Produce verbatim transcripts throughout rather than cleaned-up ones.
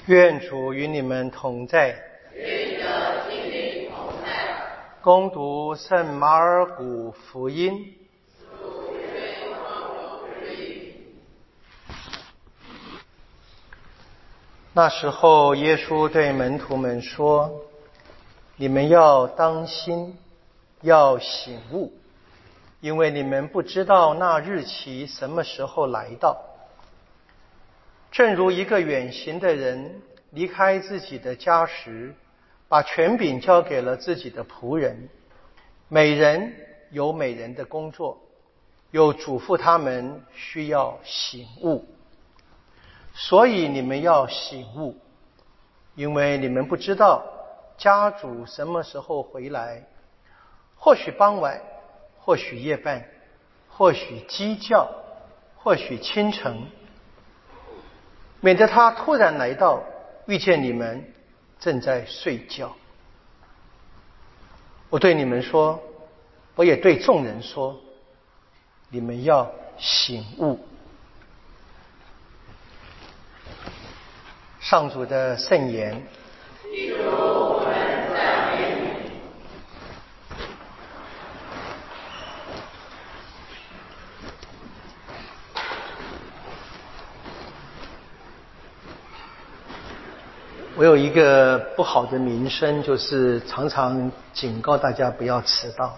愿主与你们同在。 与你的心灵同在。 恭读圣马尔谷福音。 主愿光荣归于你。 那时候，耶稣对门徒们说：“你们要当心，要醒悟，因为你们不知道那日期什么时候来到。正如一个远行的人离开自己的家时，把权柄交给了自己的仆人，每人有每人的工作，又嘱咐他们需要醒悟。所以你们要醒悟，因为你们不知道家主什么时候回来，或许傍晚，或许夜半，或许鸡叫，或许清晨，免得他突然来到，遇见你们正在睡觉。我对你们说，我也对众人说，你们要醒悟。”上主的圣言。 基督，我们赞美你。 我有一个不好的名声，就是常常警告大家不要迟到。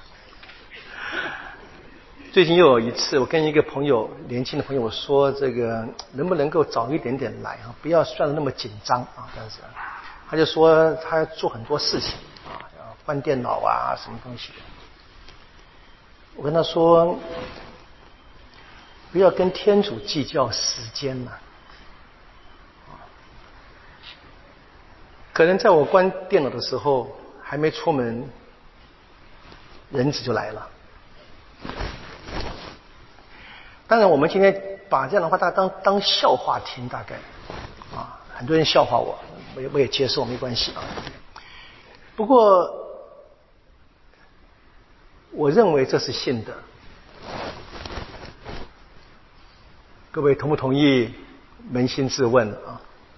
最近又有一次，我跟一个朋友，年轻的朋友说，这个能不能够早一点点来啊，不要算得那么紧张啊。但是他就说他要做很多事情啊，要换电脑啊，什么东西的。我跟他说，不要跟天主计较时间了。可能在我关电脑的时候，还没出门，人子就来了。当然，我们今天把这样的话大家当当笑话听，大概啊，很多人笑话我，我也我也接受，没关系啊。不过，我认为这是信德。各位同不同意？扪心自问啊。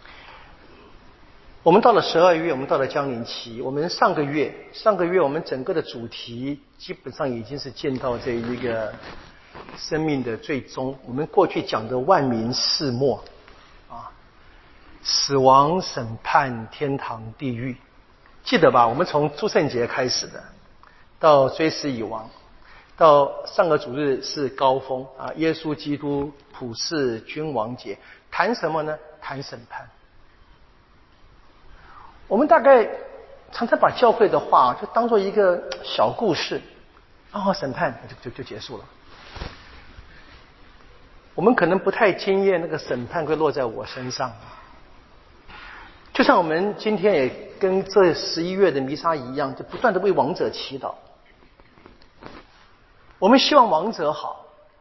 我们到了十二月，我们到了将临期。我们上个月，上个月我们整个的主题基本上已经是见到这一个生命的最终。我们过去讲的万民世末啊，死亡、审判、天堂、地狱，记得吧？我们从诸圣节开始的，到追思已亡，到上个主日是高峰啊，耶稣基督普世君王节，谈什么呢？谈审判。我们大概常常把教会的话就当做一个小故事，然后审判就就就结束了。我们可能不太惊艳那个审判会落在我身上，就像我们今天也跟这十一月的弥撒一样，就不断的为亡者祈祷。我们希望亡者好，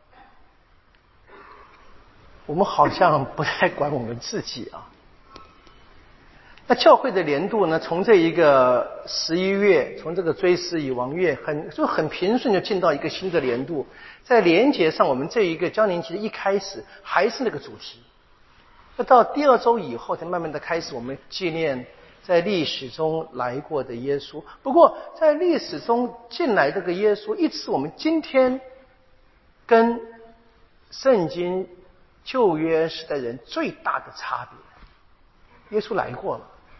我们好像不太管我们自己啊。那教会的年度呢，从这一个十一月，从这个追思已亡月，很就很平顺就进到一个新的年度。在连结上，我们这一个将临期的一开始还是那个主题，那到第二周以后才慢慢的开始我们纪念在历史中来过的耶稣。不过在历史中进来这个耶稣，一直是我们今天跟圣经旧约时代人最大的差别。耶稣来过了。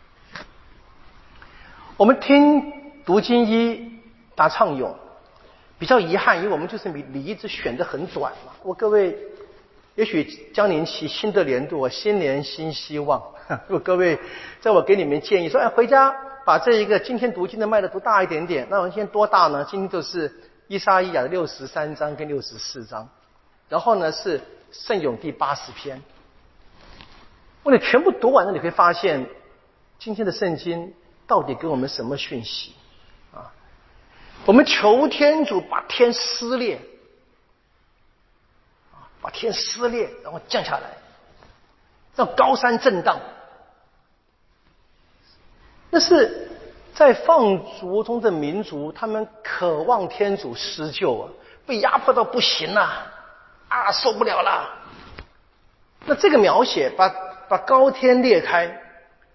我们听读经一答唱咏，比较遗憾，因为我们就是礼仪只选得很短嘛。我各位，也许将临期新的年度，新年新希望。如果各位在我给你们建议说，哎，回家把这一个今天读经的脉络读大一点点，那我们今天多大呢？今天就是以赛亚的六十三章跟六十四章，然后呢是圣咏第八十篇。我你全部读完了，你会发现今天的圣经到底给我们什么讯息啊？我们求天主把天撕裂，把天撕裂，然后降下来，让高山震荡。那是在放逐中的民族，他们渴望天主施救啊，被压迫到不行了啊，受不了了。那这个描写把把高天裂开，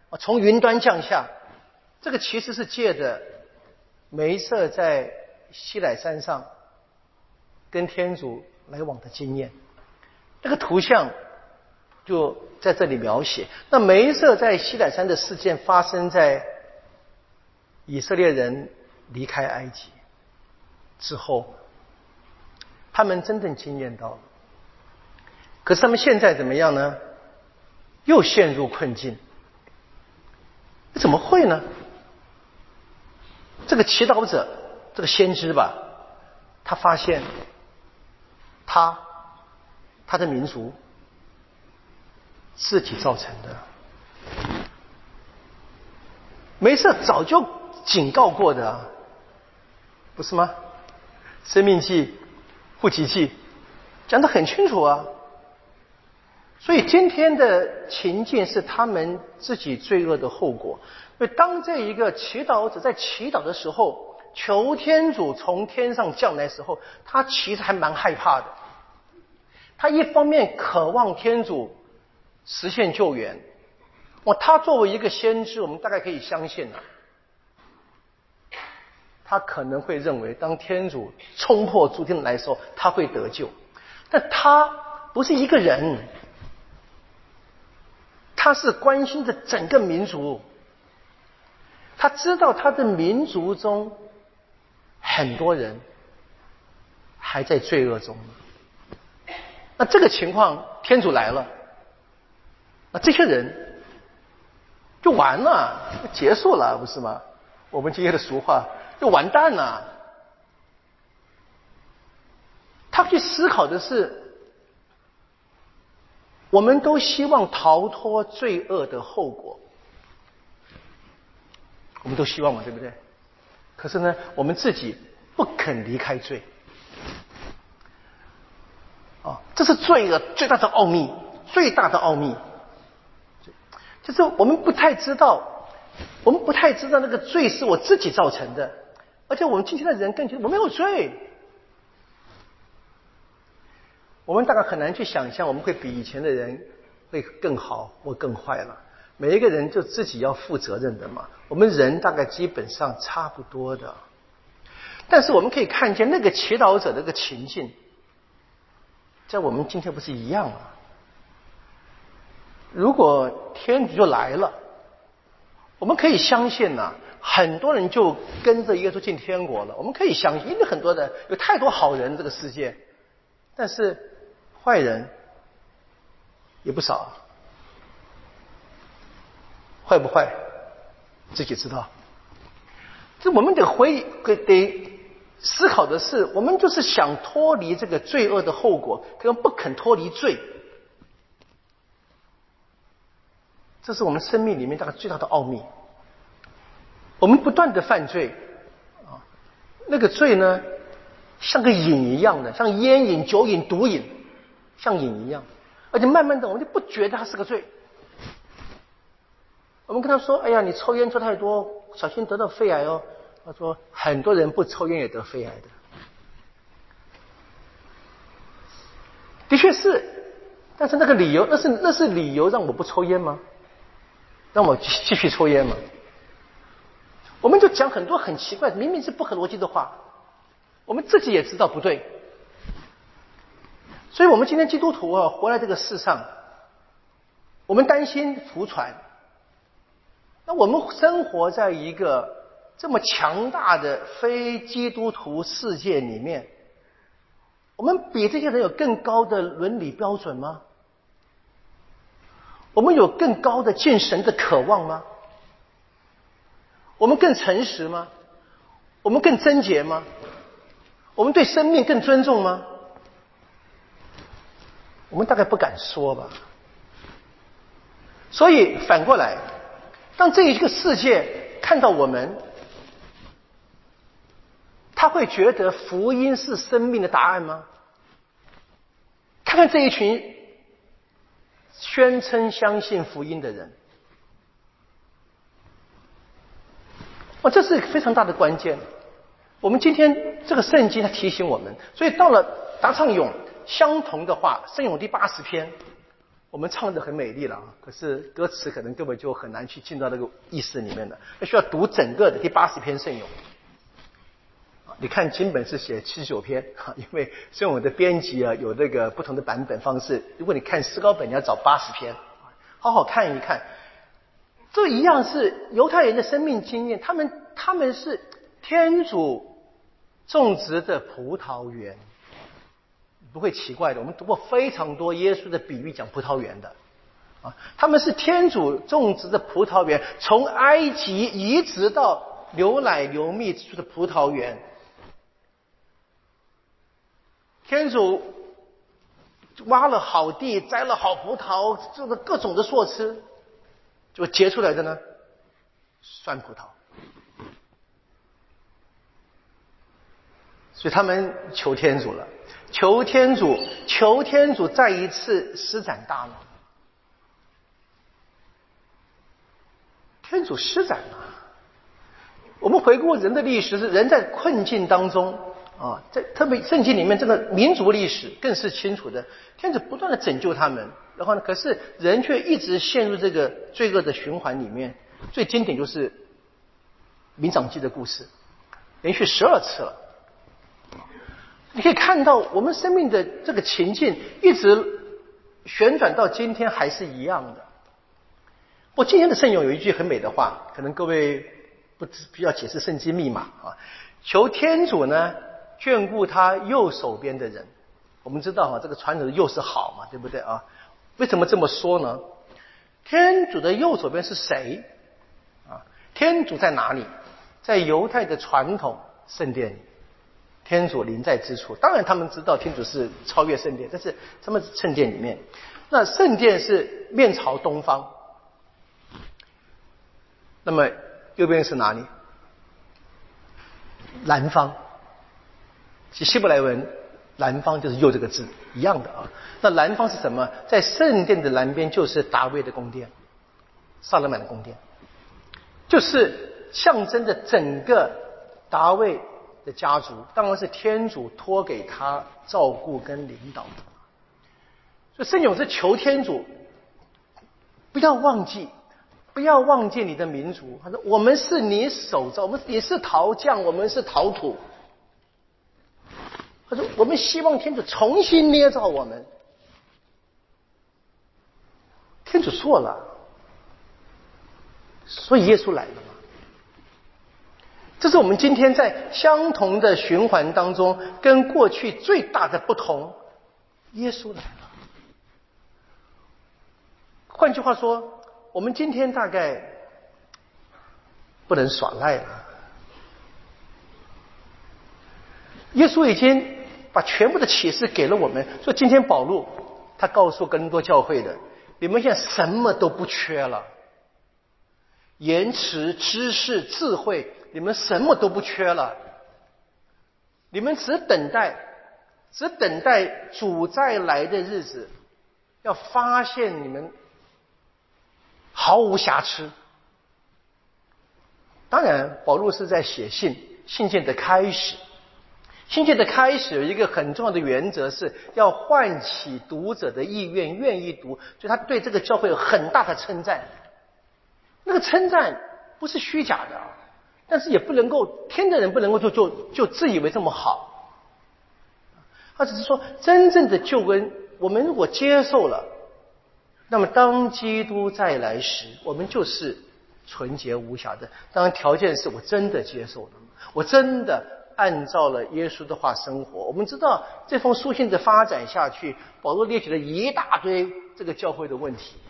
从云端降下。这个其实是借着梅瑟在西乃山上跟天主来往的经验，这个图像就在这里描写。那梅瑟在西乃山的事件发生在以色列人离开埃及之后，他们真正经验到了。可是他们现在怎么样呢？又陷入困境。怎么会呢？这个祈祷者，这个先知吧，他发现他他的民族自己造成的。梅瑟早就警告过的啊，不是吗？生命记、户籍记讲得很清楚啊。所以今天的情境是他们自己罪恶的后果。所以当这一个祈祷者在祈祷的时候，求天主从天上降来的时候，他其实还蛮害怕的。他一方面渴望天主实现救援，哦，他作为一个先知，我们大概可以相信啊，他可能会认为当天主冲破诸天来的时候，他会得救。但他不是一个人，他是关心着整个民族，他知道他的民族中很多人还在罪恶中。那这个情况，天主来了，那这些人就完了，结束了，不是吗？我们今天的俗话，就完蛋了。他去思考的是，我们都希望逃脱罪恶的后果，我们都希望嘛，对不对？可是呢，我们自己不肯离开罪。啊，这是罪恶最大的奥秘，最大的奥秘，就是我们不太知道，我们不太知道那个罪是我自己造成的，而且我们今天的人更觉得我没有罪。我们大概很难去想象我们会比以前的人会更好或更坏了。每一个人就自己要负责任的嘛。我们人大概基本上差不多的，但是我们可以看见那个祈祷者的那个情境，在我们今天不是一样吗？如果天主就来了，我们可以相信呐、啊，很多人就跟着耶稣进天国了。我们可以相信，因为很多人有太多好人这个世界，但是坏人也不少。坏不坏自己知道。这我们得回得思考的是，我们就是想脱离这个罪恶的后果，可能不肯脱离罪。这是我们生命里面大概最大的奥秘。我们不断的犯罪啊，那个罪呢像个瘾一样的，像烟瘾、酒瘾、毒瘾，像瘾一样，而且慢慢的我们就不觉得它是个罪。我们跟他说，哎呀，你抽烟抽太多，小心得到肺癌哦。他说很多人不抽烟也得肺癌的。的确是，但是那个理由，那是那是理由让我不抽烟吗？让我继续抽烟吗？我们就讲很多很奇怪，明明是不合逻辑的话，我们自己也知道不对。所以我们今天基督徒啊，活在这个世上，我们担心福传。那我们生活在一个这么强大的非基督徒世界里面，我们比这些人有更高的伦理标准吗？我们有更高的见神的渴望吗？我们更诚实吗？我们更贞洁吗？我们对生命更尊重吗？我们大概不敢说吧。所以反过来，当这一个世界看到我们，他会觉得福音是生命的答案吗？看看这一群宣称相信福音的人，哦，这是非常大的关键。我们今天这个圣经它提醒我们，所以到了答唱咏相同的话，圣咏第八十篇， 我们唱的很美丽了啊，可是歌词可能根本就很难去进到那个意识里面的，那需要读整个的第八十篇圣咏。你看经本是写七十九篇，因为圣咏的编辑啊有那个不同的版本方式。如果你看诗高本，你要找八十篇，好好看一看。这一样是犹太人的生命经验，他们他们是天主种植的葡萄园，不会奇怪的。我们读过非常多耶稣的比喻讲葡萄园的啊，他们是天主种植的葡萄园，从埃及移植到流奶流蜜之处的葡萄园。天主挖了好地，摘了好葡萄，做了各种的措施，就结出来的呢，酸葡萄。所以他们求天主了，求天主，求天主再一次施展大能。天主施展了。我们回顾人的历史，是人在困境当中啊，在特别圣经里面这个民族历史更是清楚的，天主不断的拯救他们，然后呢，可是人却一直陷入这个罪恶的循环里面。最经典就是民长记的故事，连续十二次了。你可以看到我们生命的这个情境一直旋转到今天还是一样的。我今天的圣咏有一句很美的话，可能各位不必要解释圣经密码啊，求天主呢眷顾他右手边的人。我们知道啊，这个传统的右是好嘛，对不对啊？为什么这么说呢？天主的右手边是谁啊？天主在哪里？在犹太的传统圣殿里，天主临在之处。当然他们知道天主是超越圣殿，但是他们圣殿里面，那圣殿是面朝东方，那么右边是哪里？南方。其实希伯来文南方就是右这个字一样的啊。那南方是什么？在圣殿的南边就是达味的宫殿，萨勒曼的宫殿，就是象征着整个达味的家族，当然是天主托给他照顾跟领导的。所以圣咏是求天主不要忘记，不要忘记你的民族。他说我们是你手造，我们也是陶匠，我们是陶土。他说我们希望天主重新捏造我们。天主错了，所以耶稣来了嘛。这是我们今天在相同的循环当中跟过去最大的不同，耶稣来了。换句话说，我们今天大概不能耍赖了。耶稣已经把全部的启示给了我们，所以今天保禄他告诉哥林多教会的，你们现在什么都不缺了，言辞、知识、智慧，你们什么都不缺了，你们只等待只等待主再来的日子，要发现你们毫无瑕疵。当然保禄是在写信，信件的开始，信件的开始有一个很重要的原则，是要唤起读者的意愿，愿意读，所以他对这个教会有很大的称赞。那个称赞不是虚假的，但是也不能够，天的人不能够就就就自以为这么好。他只是说真正的救恩我们如果接受了，那么当基督再来时，我们就是纯洁无瑕的。当然条件是我真的接受了，我真的按照了耶稣的话生活。我们知道这封书信的发展下去，保罗列举了一大堆这个教会的问题，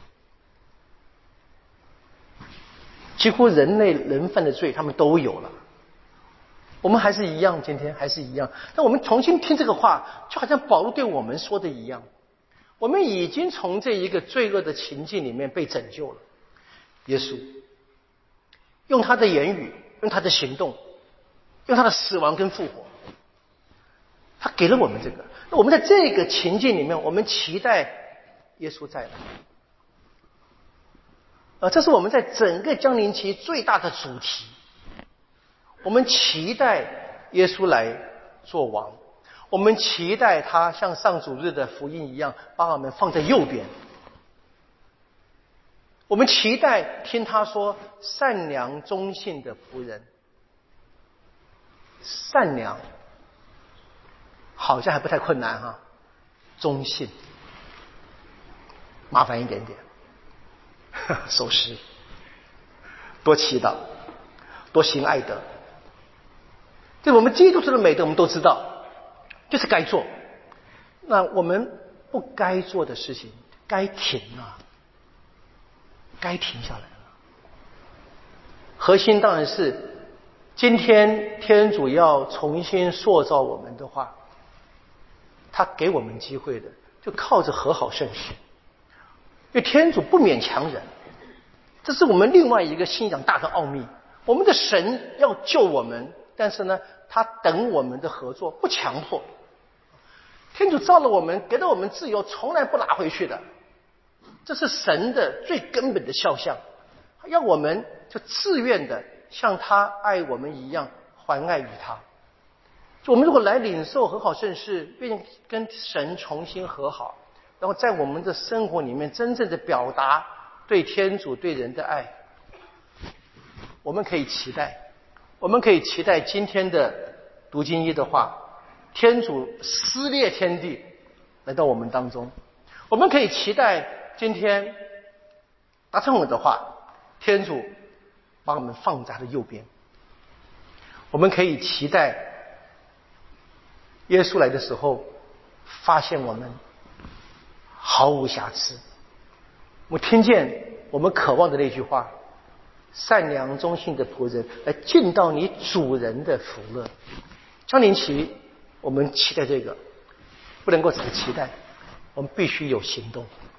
几乎人类人犯的罪他们都有了。我们还是一样，今天还是一样。但我们重新听这个话，就好像保罗对我们说的一样，我们已经从这一个罪恶的情境里面被拯救了。耶稣用他的言语，用他的行动，用他的死亡跟复活，他给了我们这个。那我们在这个情境里面，我们期待耶稣再来。呃，这是我们在整个降临期最大的主题。我们期待耶稣来做王，我们期待他像上主日的福音一样，把我们放在右边， 我们期待听他说善良忠信的仆人。善良好像还不太困难哈，忠信麻烦一点点。守时，多祈祷，多行爱德，这我们基督徒的美德我们都知道，就是该做。那我们不该做的事情该停啊，该停下来了。核心当然是今天天主要重新塑造我们的话，他给我们机会的就靠着和好圣事。因为天主不勉强人，这是我们另外一个信仰大的奥秘。我们的神要救我们，但是呢他等我们的合作，不强迫。天主造了我们，给了我们自由，从来不拿回去的，这是神的最根本的肖像，要我们就自愿的像他爱我们一样还爱于他。我们如果来领受和好圣事，愿意跟神重新和好，然后在我们的生活里面真正的表达对天主对人的爱，我们可以期待，我们可以期待今天的读经一的话，天主撕裂天地来到我们当中。我们可以期待今天达成我的话，天主把我们放在他的右边。我们可以期待耶稣来的时候发现我们毫无瑕疵。我听见我们渴望的那句话，善良忠信的仆人来进到你主人的福乐。张灵奇，我们期待这个，不能够只是期待，我们必须有行动。